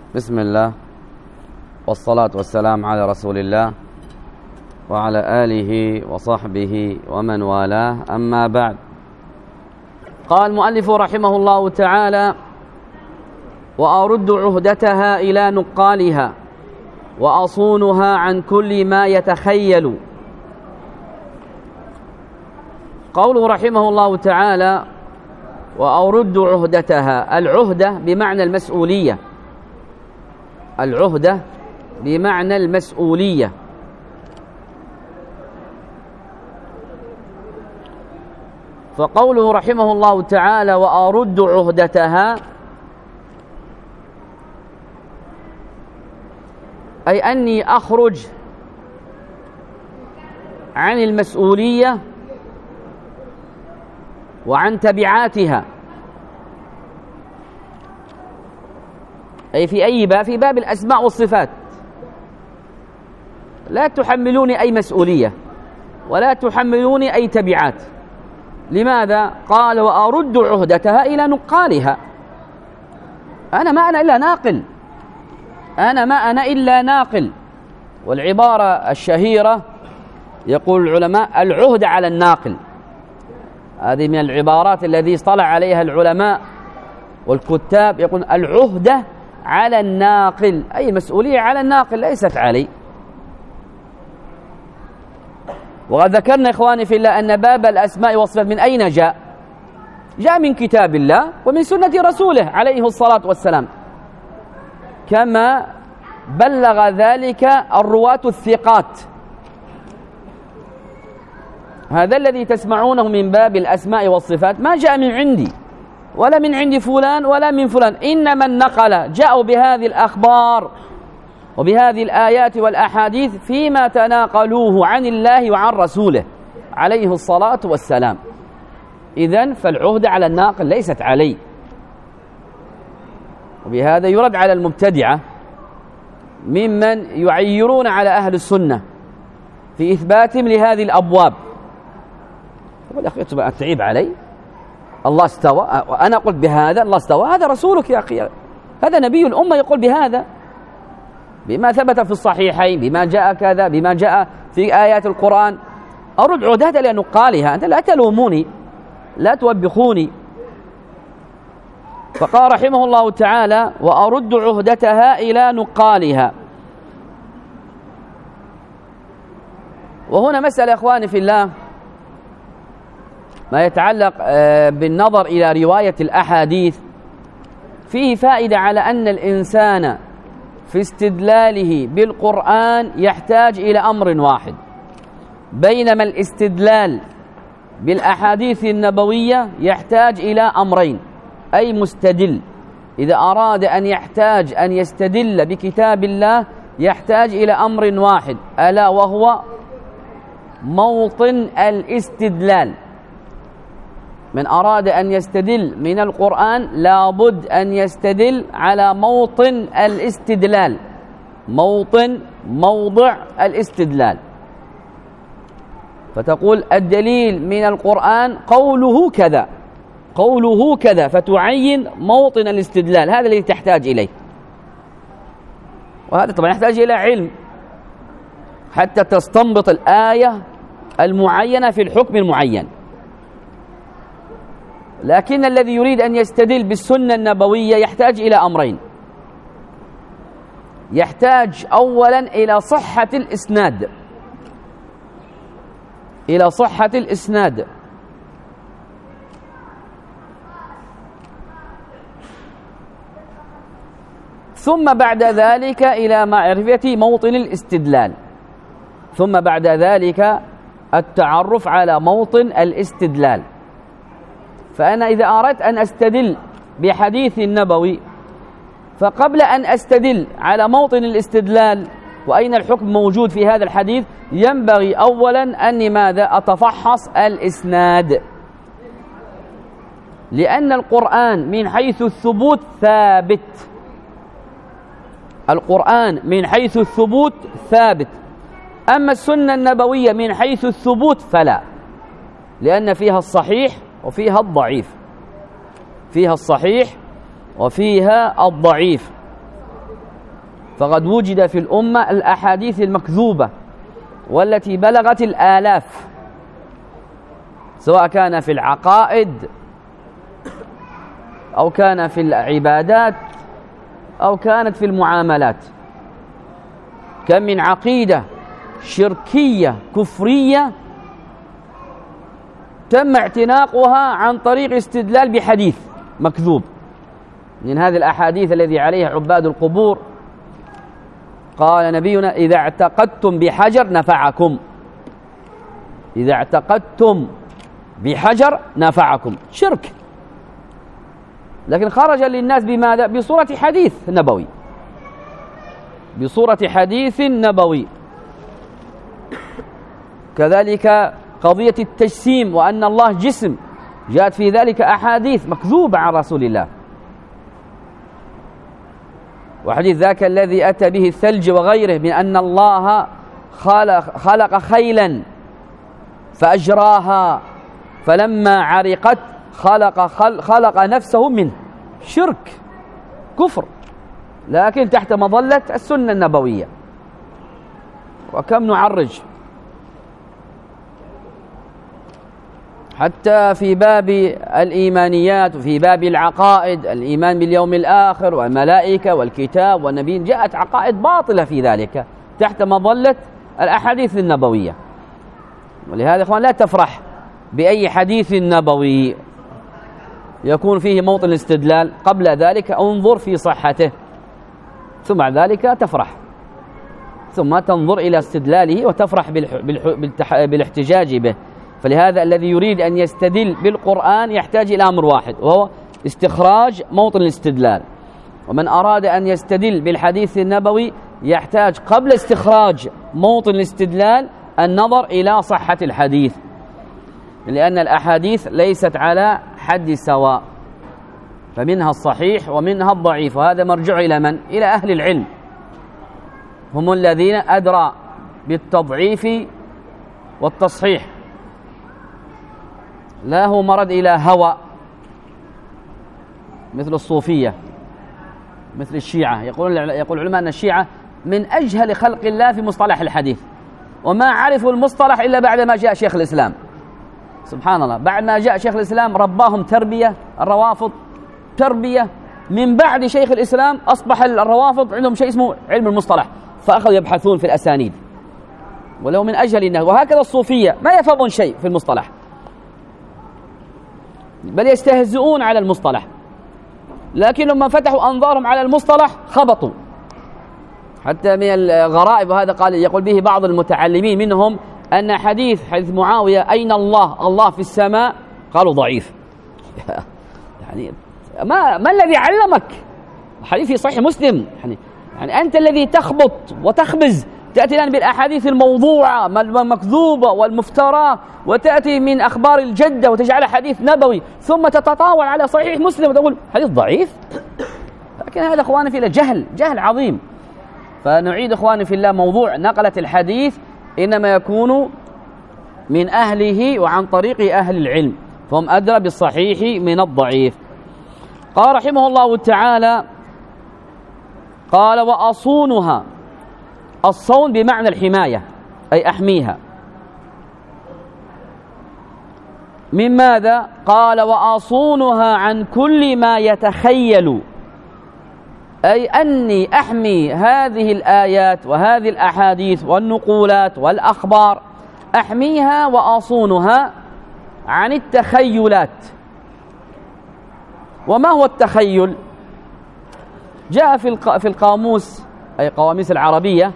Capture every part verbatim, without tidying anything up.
بسم الله والصلاة والسلام على رسول الله وعلى آله وصحبه ومن والاه، أما بعد. قال المؤلف رحمه الله تعالى: وأرد عهدتها إلى نقالها وأصونها عن كل ما يتخيل. قوله رحمه الله تعالى: وأرد عهدتها. العهدة بمعنى المسؤولية، العهدة بمعنى المسؤولية. فقوله رحمه الله تعالى: وأرد عهدتها، أي أني أخرج عن المسؤولية وعن تبعاتها. أي في أي باب؟ في باب الأسماء والصفات. لا تحملوني أي مسؤولية ولا تحملوني أي تبعات. لماذا؟ قال: وأرد عهدتها إلى نقالها. أنا ما أنا إلا ناقل، أنا ما أنا إلا ناقل. والعبارة الشهيرة يقول العلماء: العهد على الناقل. هذه من العبارات التي اصطلح عليها العلماء والكتاب، يقول العهدة على الناقل، أي مسؤولية على الناقل ليست علي. وقد ذكرنا إخواني في الله أن باب الأسماء والصفات من أين جاء؟ جاء من كتاب الله ومن سنة رسوله عليه الصلاة والسلام، كما بلغ ذلك الرواة الثقات. هذا الذي تسمعونه من باب الأسماء والصفات ما جاء من عندي ولا من عند فلان ولا من فلان، إنما النقل جاءوا بهذه الأخبار وبهذه الآيات والأحاديث فيما تناقلوه عن الله وعن رسوله عليه الصلاة والسلام. إذن فالعهد على الناقل ليست علي. وبهذا يرد على المبتدعة ممن يعيرون على أهل السنة في إثباتهم لهذه الأبواب. يقول: يا أخي تعيب علي، الله استوى، وأنا قلت بهذا، الله استوى، هذا رسولك يا أخي، هذا نبي الأمة يقول بهذا، بما ثبت في الصحيحين، بما جاء كذا، بما جاء في آيات القرآن. أرد عهدتها لنقالها. أنت لا تلوموني، لا توبخوني. فقال رحمه الله تعالى: وأرد عهدتها إلى نقالها. وهنا مسألة إخواني في الله، ما يتعلق بالنظر إلى رواية الأحاديث، فيه فائدة على أن الإنسان في استدلاله بالقرآن يحتاج إلى أمر واحد، بينما الاستدلال بالأحاديث النبوية يحتاج إلى أمرين. أي مستدل إذا أراد أن يحتاج أن يستدل بكتاب الله يحتاج إلى أمر واحد، ألا وهو موطن الاستدلال. من أراد أن يستدل من القرآن لابد أن يستدل على موطن الاستدلال، موطن موضع الاستدلال. فتقول الدليل من القرآن قوله كذا، قوله كذا، فتعين موطن الاستدلال. هذا الذي تحتاج إليه. وهذا طبعا يحتاج إلى علم حتى تستنبط الآية المعينة في الحكم المعين. لكن الذي يريد أن يستدل بالسنة النبوية يحتاج إلى أمرين. يحتاج أولا إلى صحة الإسناد، إلى صحة الإسناد. ثم بعد ذلك إلى معرفة موطن الاستدلال. ثم بعد ذلك التعرف على موطن الاستدلال. فأنا إذا أردت أن أستدل بحديث نبوي، فقبل أن أستدل على موطن الاستدلال وأين الحكم موجود في هذا الحديث، ينبغي أولا أني ماذا؟ أتفحص الإسناد. لأن القرآن من حيث الثبوت ثابت، القرآن من حيث الثبوت ثابت. أما السنة النبوية من حيث الثبوت فلا، لأن فيها الصحيح وفيها الضعيف، فيها الصحيح وفيها الضعيف. فقد وجد في الأمة الأحاديث المكذوبة والتي بلغت الآلاف، سواء كان في العقائد أو كان في العبادات أو كانت في المعاملات. كم من عقيدة شركية كفرية تم اعتناقها عن طريق استدلال بحديث مكذوب. من هذه الأحاديث الذي عليها عباد القبور قال نبينا: إذا اعتقدتم بحجر نفعكم، إذا اعتقدتم بحجر نفعكم. شرك، لكن خرج للناس بماذا؟ بصورة حديث نبوي، بصورة حديث نبوي. كذلك قضية التجسيم وأن الله جسم، جاءت في ذلك أحاديث مكذوبة عن رسول الله. وحديث ذاك الذي أتى به الثلج وغيره من أن الله خلق, خلق خيلا فأجراها فلما عرقت خلق, خلق, خلق نفسه منه. شرك، كفر، لكن تحت مظلة السنة النبوية. وكم نعرج حتى في باب الإيمانيات وفي باب العقائد، الإيمان باليوم الآخر والملائكة والكتاب والنبيين، جاءت عقائد باطلة في ذلك تحت مظلة الأحاديث النبوية. ولهذا إخوان لا تفرح بأي حديث نبوي يكون فيه موطن الاستدلال، قبل ذلك انظر في صحته، ثم بعد ذلك تفرح، ثم تنظر إلى استدلاله وتفرح بالاحتجاج به. فلهذا الذي يريد أن يستدل بالقرآن يحتاج إلى أمر واحد، وهو استخراج موطن الاستدلال. ومن أراد أن يستدل بالحديث النبوي يحتاج قبل استخراج موطن الاستدلال النظر إلى صحة الحديث، لأن الأحاديث ليست على حد سواء، فمنها الصحيح ومنها الضعيف، وهذا مرجع إلى من؟ إلى أهل العلم، هم الذين أدرى بالتضعيف والتصحيح. لا هو مرد إلى هوى مثل الصوفية، مثل الشيعة. يقول يقول العلماء أن الشيعة من أجهل خلق الله في مصطلح الحديث، وما عرفوا المصطلح إلا بعد ما جاء شيخ الإسلام. سبحان الله، بعد ما جاء شيخ الإسلام رباهم تربية، الروافض تربية. من بعد شيخ الإسلام أصبح الروافض عندهم شيء اسمه علم المصطلح، فأخذوا يبحثون في الأسانيد، ولو من أجهل الناس. وهكذا الصوفية ما يفهمون شيء في المصطلح، بل يستهزئون على المصطلح، لكن لما فتحوا أنظارهم على المصطلح خبطوا. حتى من الغرائب، وهذا قال يقول به بعض المتعلمين منهم، أن حديث حديث معاوية أين الله؟ الله في السماء، قالوا ضعيف. يعني ما ما الذي علمك؟ حديث في صحيح مسلم. يعني يعني أنت الذي تخبط وتخبز، تأتي الآن بالأحاديث الموضوعة والمكذوبة والمفترى، وتأتي من أخبار الجدة وتجعلها حديث نبوي، ثم تتطاول على صحيح مسلم وتقول حديث ضعيف. لكن هذا إخواني في الله جهل، جهل عظيم. فنعيد إخواني في الله، موضوع نقلة الحديث إنما يكون من أهله وعن طريق أهل العلم، فهم أدرى بالصحيح من الضعيف. قال رحمه الله تعالى: قال وأصونها. الصون بمعنى الحماية، أي أحميها. من ماذا؟ قال وأصونها عن كل ما يتخيل، أي أني أحمي هذه الآيات وهذه الأحاديث والنقولات والأخبار، أحميها وأصونها عن التخيلات. وما هو التخيل؟ جاء في القاموس، أي قواميس العربية،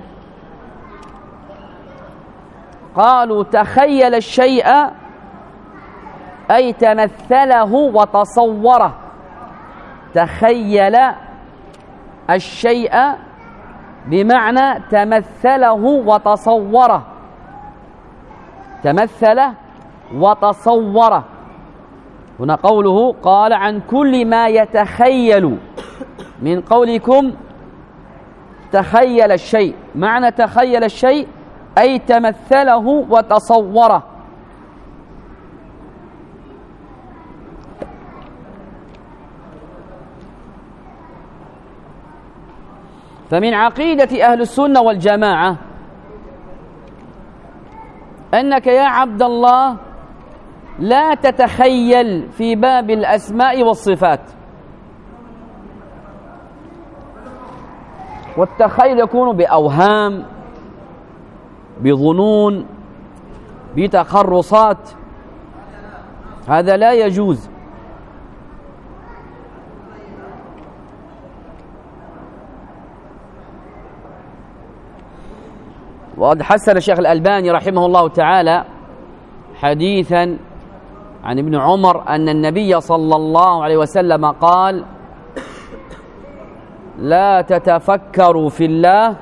قالوا تخيل الشيء أي تمثله وتصوره. تخيل الشيء بمعنى تمثله وتصوره، تمثل وتصوره. هنا قوله قال عن كل ما يتخيل، من قولكم تخيل الشيء، معنى تخيل الشيء أي تمثله وتصوره. فمن عقيدة أهل السنة والجماعة أنك يا عبد الله لا تتخيل في باب الأسماء والصفات، والتخيل يكون بأوهام، بظنون، بتخرصات، هذا لا يجوز. وقد حسن الشيخ الألباني رحمه الله تعالى حديثا عن ابن عمر أن النبي صلى الله عليه وسلم قال: لا تتفكروا في الله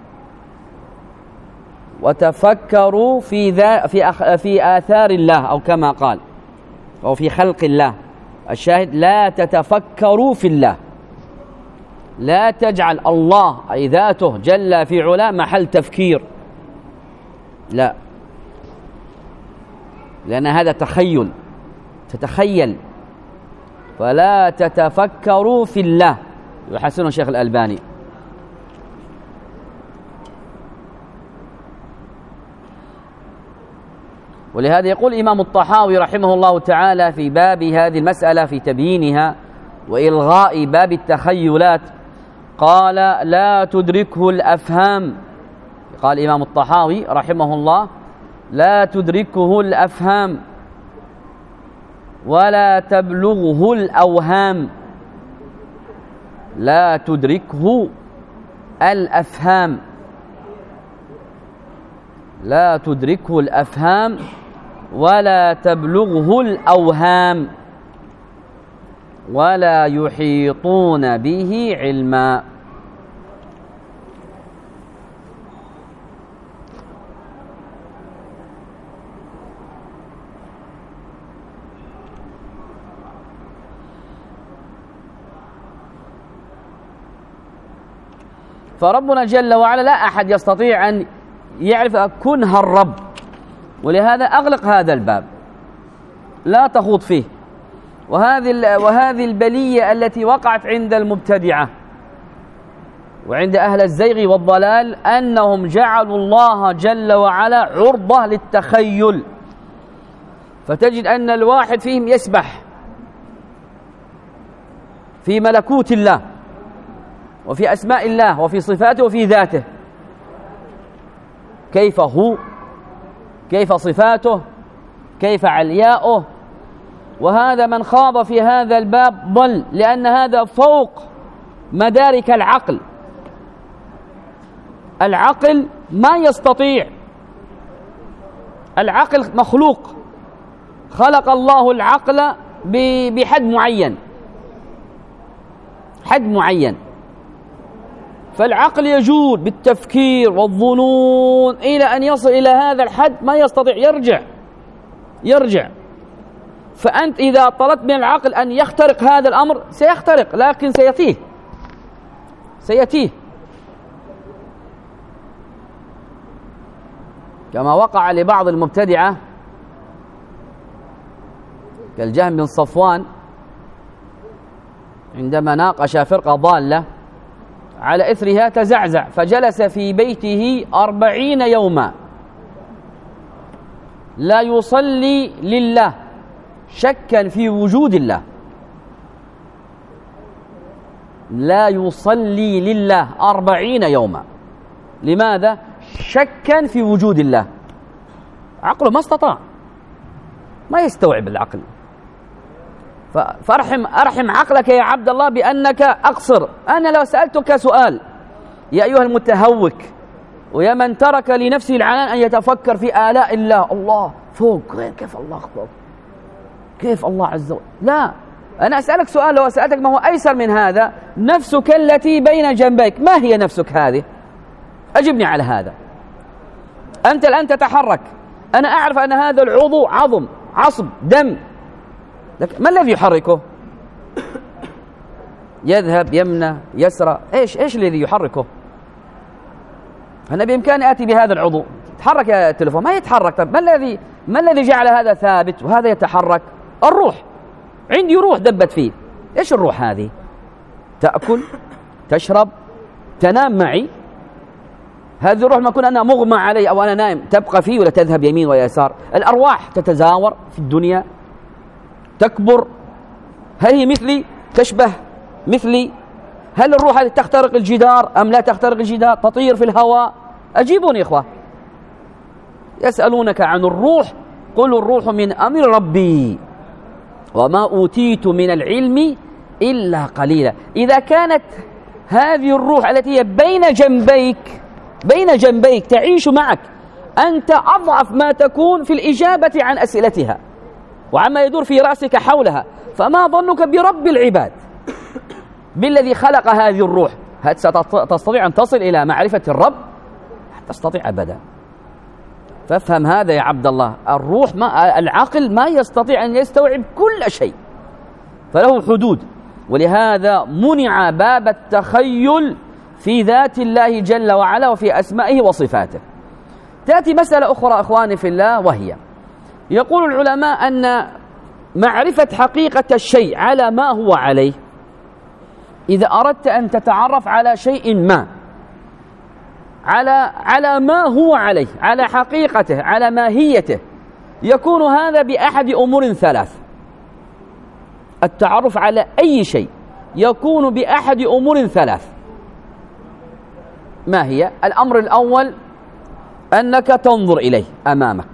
وتفكروا في ذا في أخ في آثار الله، أو كما قال، أو في خلق الله. الشاهد: لا تتفكروا في الله، لا تجعل الله أي ذاته جل في علاه محل تفكير، لا، لأن هذا تخيل، تتخيل. فلا تتفكروا في الله، يحسنه الشيخ الألباني. ولهذا يقول الإمام الطحاوي رحمه الله تعالى في باب هذه المسألة في تبيينها وإلغاء باب التخيلات، قال: لا تدركه الأفهام. قال الإمام الطحاوي رحمه الله: لا تدركه الأفهام ولا تبلغه الأوهام. لا تدركه الأفهام، لا تدركه الأفهام ولا تبلغه الأوهام، ولا يحيطون به علما. فربنا جل وعلا لا أحد يستطيع أن يعرف كنه الرب، ولهذا أغلق هذا الباب، لا تخوض فيه. وهذه وهذه البلية التي وقعت عند المبتدعة وعند أهل الزيغ والضلال، أنهم جعلوا الله جل وعلا عرضة للتخيل، فتجد أن الواحد فيهم يسبح في ملكوت الله وفي أسماء الله وفي صفاته وفي ذاته، كيف هو، كيف صفاته، كيف علياؤه. وهذا من خاض في هذا الباب ضل، لأن هذا فوق مدارك العقل. العقل ما يستطيع، العقل مخلوق، خلق الله العقل بحد معين، حد معين، فالعقل يجود بالتفكير والظنون إلى أن يصل إلى هذا الحد، ما يستطيع، يرجع يرجع. فأنت إذا طلبت من العقل أن يخترق هذا الأمر سيخترق، لكن سيتيه سيتيه كما وقع لبعض المبتدعة كالجهم بن صفوان عندما ناقش فرقة ضالة، على إثرها تزعزع فجلس في بيته أربعين يوما لا يصلي لله، شكا في وجود الله، لا يصلي لله أربعين يوما. لماذا؟ شكا في وجود الله، عقله ما استطاع، ما يستوعب العقل. فارحم أرحم عقلك يا عبد الله بأنك أقصر. أنا لو سألتك سؤال يا أيها المتهوك ويا من ترك لنفسه العنان أن يتفكر في آلاء الله، الله فوق، كيف الله فوق، كيف الله عز وجل، لا، أنا أسألك سؤال، لو سألتك ما هو أيسر من هذا، نفسك التي بين جنبيك، ما هي نفسك هذه؟ أجبني على هذا. أنت الآن تتحرك، أنا أعرف أن هذا العضو عظم، عصب، دم، لكن ما الذي يحركه؟ يذهب، يمنى، يسرى، ايش ايش الذي يحركه؟ انا بامكاني اتي بهذا العضو، تحرك يا التليفون، ما يتحرك. طب ما الذي ما الذي جعل هذا ثابت وهذا يتحرك؟ الروح، عندي روح دبت فيه. ايش الروح هذه؟ تأكل، تشرب، تنام معي، هذه الروح ما أكون أنا مغمى علي أو أنا نائم تبقى فيه ولا تذهب يمين ويسار؟ الأرواح تتزاور في الدنيا، تكبر. هل هي مثلي؟ تشبه مثلي؟ هل الروح هذه تخترق الجدار أم لا تخترق الجدار؟ تطير في الهواء؟ أجيبوني يا إخوة. يسألونك عن الروح قل الروح من أمر ربي وما أوتيت من العلم إلا قليلا. إذا كانت هذه الروح التي هي بين جنبيك بين جنبيك تعيش معك، أنت أضعف ما تكون في الإجابة عن أسئلتها وعما يدور في رأسك حولها، فما ظنك برب العباد، بالذي خلق هذه الروح؟ هل ستستطيع أن تصل إلى معرفة الرب؟ لا تستطيع أبدا. فافهم هذا يا عبد الله، الروح ما العقل ما يستطيع أن يستوعب كل شيء، فله حدود، ولهذا منع باب التخيل في ذات الله جل وعلا وفي أسمائه وصفاته. تأتي مسألة أخرى أخواني في الله، وهي يقول العلماء أن معرفة حقيقة الشيء على ما هو عليه، إذا أردت أن تتعرف على شيء ما على على ما هو عليه، على حقيقته، على ماهيته، يكون هذا بأحد أمور ثلاث. التعرف على أي شيء يكون بأحد أمور ثلاث. ما هي؟ الأمر الأول أنك تنظر إليه أمامك.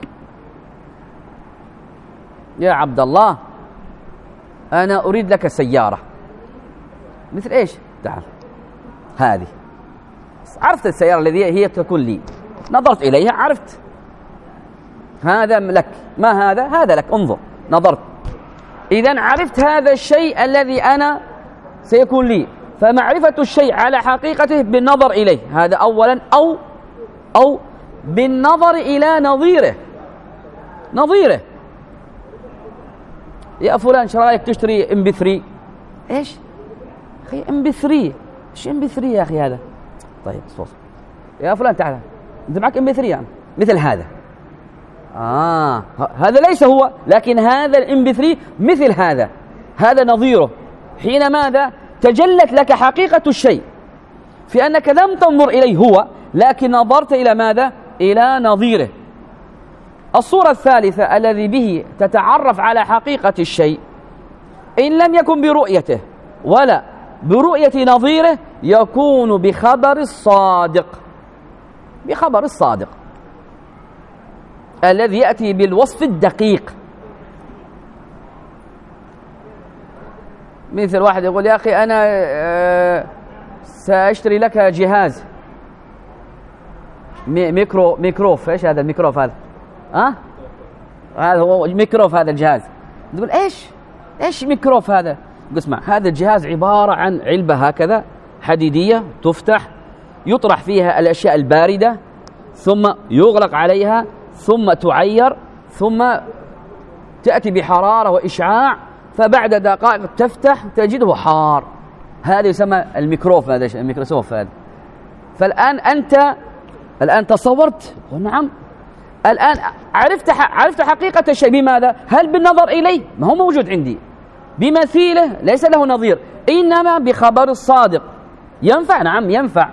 يا عبد الله أنا أريد لك سيارة. مثل إيش؟ تعال، هذه عرفت السيارة الذي هي تكون لي، نظرت إليها عرفت هذا لك. ما هذا؟ هذا لك، انظر، نظرت، إذن عرفت هذا الشيء الذي أنا سيكون لي. فمعرفة الشيء على حقيقته بالنظر إليه، هذا أولا، أو أو بالنظر إلى نظيره. نظيره، يا فلان ايش رايك تشتري ام بي ثري؟ ايش؟ اخي ام بي ثري، ايش ام بي ثري يا اخي هذا؟ طيب صوص يا فلان تعال، انت معك ام بي ثري يعني مثل هذا. اه هذا ليس هو، لكن هذا الام بي ثري مثل هذا، هذا نظيره. حين ماذا؟ تجلت لك حقيقة الشيء في أنك لم تنظر إليه هو، لكن نظرت إلى ماذا؟ إلى نظيره. الصورة الثالثة الذي به تتعرف على حقيقة الشيء، إن لم يكن برؤيته ولا برؤية نظيره، يكون بخبر الصادق. بخبر الصادق الذي يأتي بالوصف الدقيق. مثل واحد يقول يا أخي أنا سأشتري لك جهاز ميكرو ميكروف. إيش هذا الميكروف هذا؟ ها؟ هذا هو ميكروف هذا الجهاز. تقول إيش؟ إيش ميكروف هذا؟ تقول اسمع، هذا الجهاز عبارة عن علبة هكذا حديدية تفتح، يطرح فيها الأشياء الباردة، ثم يغلق عليها، ثم تعير، ثم تأتي بحرارة وإشعاع، فبعد دقائق تفتح تجده حار. هذا يسمى الميكروف، هذا الميكروسوف هذا. فالآن أنت الآن تصورت، نعم، الآن عرفت عرفت حقيقة الشيء. بماذا؟ هل بالنظر إليه؟ ما هو موجود عندي. بمثيله ليس له نظير، إنما بخبر الصادق. ينفع؟ نعم ينفع.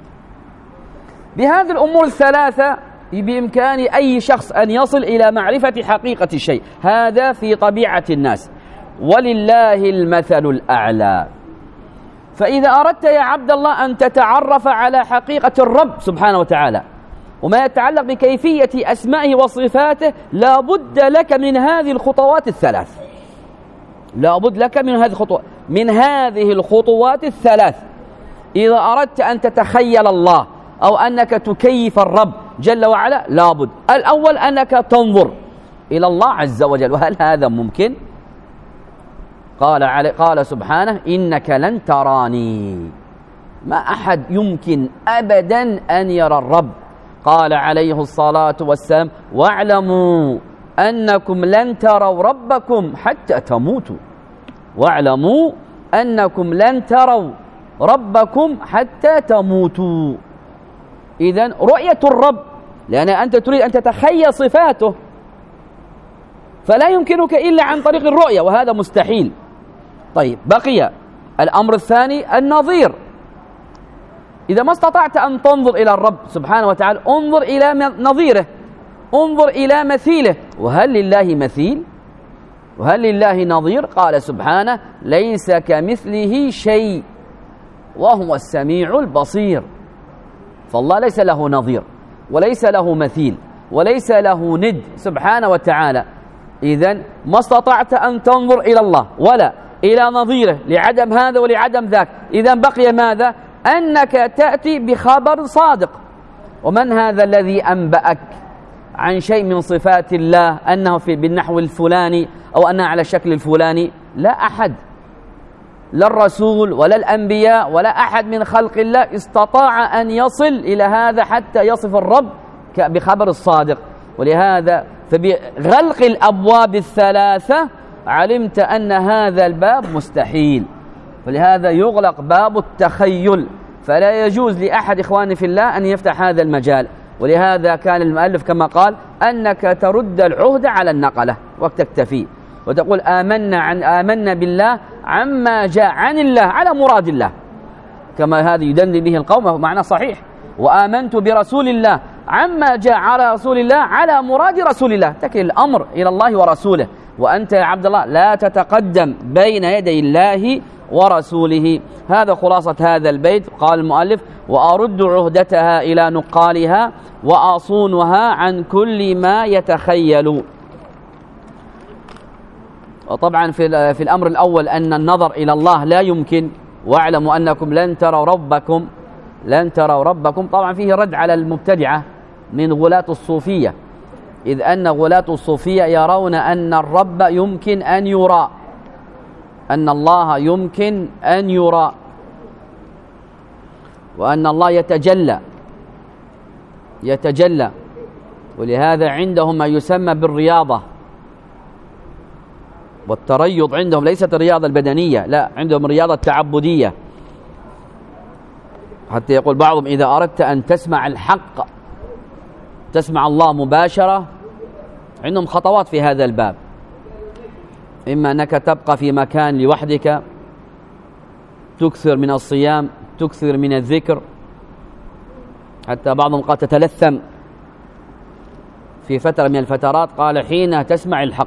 بهذه الأمور الثلاثة بإمكان أي شخص أن يصل إلى معرفة حقيقة الشيء. هذا في طبيعة الناس، ولله المثل الأعلى. فإذا أردت يا عبد الله أن تتعرف على حقيقة الرب سبحانه وتعالى وما يتعلق بكيفية أسمائه وصفاته، لا بد لك من هذه الخطوات الثلاث. لا بد لك من هذه الخطوات من هذه الخطوات الثلاث إذا أردت أن تتخيل الله أو أنك تكيف الرب جل وعلا. لا بد الأول أنك تنظر إلى الله عز وجل. وهل هذا ممكن؟ قال علي قال سبحانه إنك لن تراني. ما أحد يمكن أبدا أن يرى الرب. قال عليه الصلاة والسلام واعلموا أنكم لن تروا ربكم حتى تموتوا. واعلموا أنكم لن تروا ربكم حتى تموتوا. إذن رؤية الرب، لأن أنت تريد أن تتخيل صفاته، فلا يمكنك إلا عن طريق الرؤية، وهذا مستحيل. طيب بقي الأمر الثاني النظير. إذا ما استطعت أن تنظر إلى الرب سبحانه وتعالى انظر إلى نظيره، انظر إلى مثيله. وهل لله مثيل؟ وهل لله نظير؟ قال سبحانه ليس كمثله شيء وهو السميع البصير. فالله ليس له نظير وليس له مثيل وليس له ند سبحانه وتعالى. إذن ما استطعت أن تنظر إلى الله ولا إلى نظيره لعدم هذا ولعدم ذاك. إذن بقي ماذا؟ أنك تأتي بخبر صادق. ومن هذا الذي أنبأك عن شيء من صفات الله أنه في بالنحو الفلاني أو أنها على الشكل الفلاني؟ لا أحد، لا الرسول ولا الأنبياء ولا أحد من خلق الله استطاع أن يصل إلى هذا حتى يصف الرب بخبر الصادق. ولهذا فبغلق الأبواب الثلاثة علمت أن هذا الباب مستحيل، ولهذا يغلق باب التخيل، فلا يجوز لأحد إخواني في الله أن يفتح هذا المجال. ولهذا كان المؤلف كما قال أنك ترد العهد على النقلة وتكتفي وتقول آمنا عن آمنا بالله عما جاء عن الله على مراد الله، كما هذا يدندن به القوم معنى صحيح. وآمنت برسول الله عما جاء على رسول الله على مراد رسول الله، تكل الأمر إلى الله ورسوله. وأنت يا عبد الله لا تتقدم بين يدي الله ورسوله. هذا خلاصة هذا البيت. قال المؤلف وأرد عهدتها إلى نقالها وأصونها عن كل ما يتخيل. وطبعا في في الأمر الأول أن النظر إلى الله لا يمكن، واعلموا أنكم لن تروا ربكم لن تروا ربكم. طبعا فيه رد على المبتدعة من غلاة الصوفية، إذ أن غلاة الصوفية يرون أن الرب يمكن أن يرى، أن الله يمكن أن يرى، وأن الله يتجلى يتجلى ولهذا عندهم ما يسمى بالرياضة والتريض. عندهم ليست الرياضة البدنية، لا، عندهم الرياضة التعبدية. حتى يقول بعضهم إذا أردت أن تسمع الحق تسمع الله مباشرة، عندهم خطوات في هذا الباب. إما أنك تبقى في مكان لوحدك، تكثر من الصيام، تكثر من الذكر، حتى بعضهم قد تتلثم في فترة من الفترات. قال حين تسمع الحق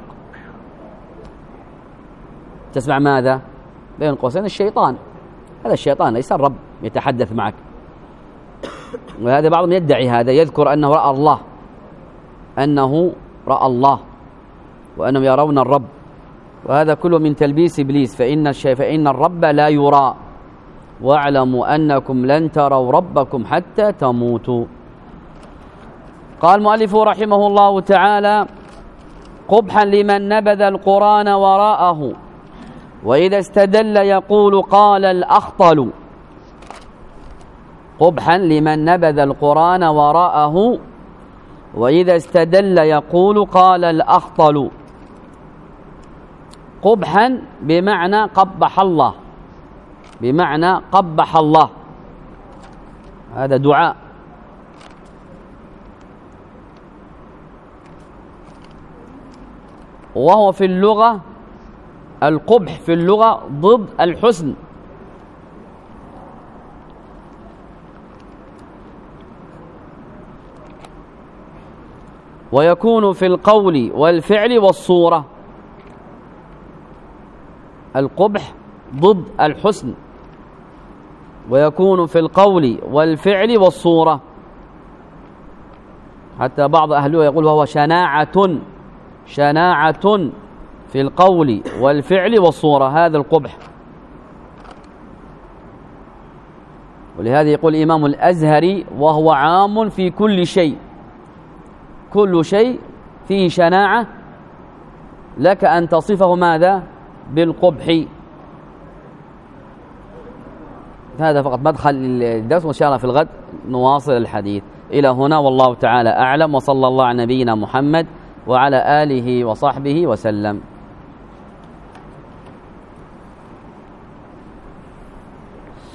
تسمع ماذا؟ بين قوسين الشيطان. هذا الشيطان ليس الرب يتحدث معك. وهذا بعضهم يدعي هذا، يذكر أنه رأى الله أنه رأى الله وأنهم يرون الرب، وهذا كله من تلبيس إبليس. فإن الشيء فإن الرب لا يرى واعلموا أنكم لن تروا ربكم حتى تموتوا. قال المؤلف رحمه الله تعالى قبحا لمن نبذ القرآن وراءه وإذا استدل يقول قال الأخطل. قبحا لمن نبذ القرآن وراءه وإذا استدل يقول قال الأخطل. قبحا بمعنى قبح الله، بمعنى قبح الله، هذا دعاء. وهو في اللغة القبح في اللغة ضد الحسن. ويكون في القول والفعل والصورة. القبح ضد الحسن، ويكون في القول والفعل والصورة. حتى بعض أهله يقول وهو شناعة شناعة في القول والفعل والصورة، هذا القبح. ولهذا يقول الإمام الأزهري وهو عام في كل شيء، كل شيء فيه شناعة لك أن تصفه ماذا؟ بالقبح. هذا فقط مدخل للدرس، وإن شاء الله في الغد نواصل الحديث. إلى هنا والله تعالى أعلم، وصلى الله على نبينا محمد وعلى آله وصحبه وسلم.